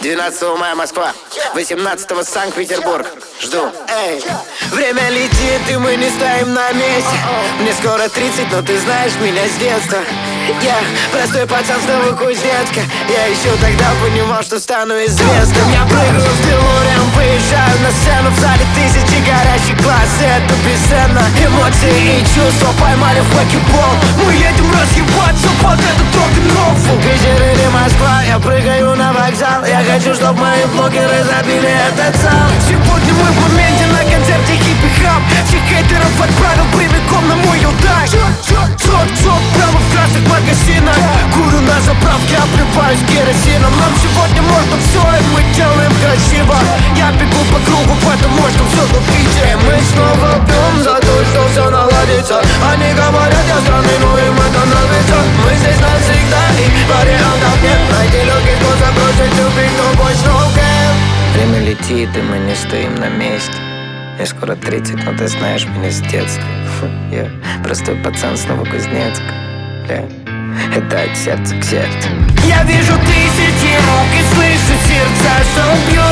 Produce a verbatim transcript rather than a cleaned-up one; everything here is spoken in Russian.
Двенадцатого мая Москва, восемнадцатого Санкт-Петербург. Жду. Эй, время летит, и мы не стоим на месте. Мне скоро тридцать, но ты знаешь меня с детства. Я простой пацан с Новокузнецка. Я еще тогда понимал, что стану известным. Я прыгаю в Белуриум, выезжаю на сцену. В зале тысячи горящих глаз, и это бесценно. Эмоции и чувства поймали в факебол. Мы едем разъебаться под этот рок-н-ролл. Питер или Москва, я прыгаю на вокзал. Я хочу, чтоб мои блогеры забили этот зал. Сегодня мы в моменте на концерте хиппи-хап. Всех хейтеров отправил прямиком на мой алтарь. Чёрт-чёрт, прямо в красных магазинах. Курю на заправке, обливаюсь керосином. Нам сегодня можно все, и мы делаем красиво. Я бегу по кругу, поэтому можно все купить. И мы снова пьем за то, что все наладится. Они говорят, я странный, но им это нравится. Мы здесь навсегда, и вариантов нет. Найти легкий способ бросить любить, но больше no can. Время летит, и мы не стоим на месте. Мне скоро тридцать, но ты знаешь меня с детства. Фу, я простой пацан с Новокузнецка. Бля, это от сердца к сердцу. Я вижу тысячи рук и слышу сердца, что бьют.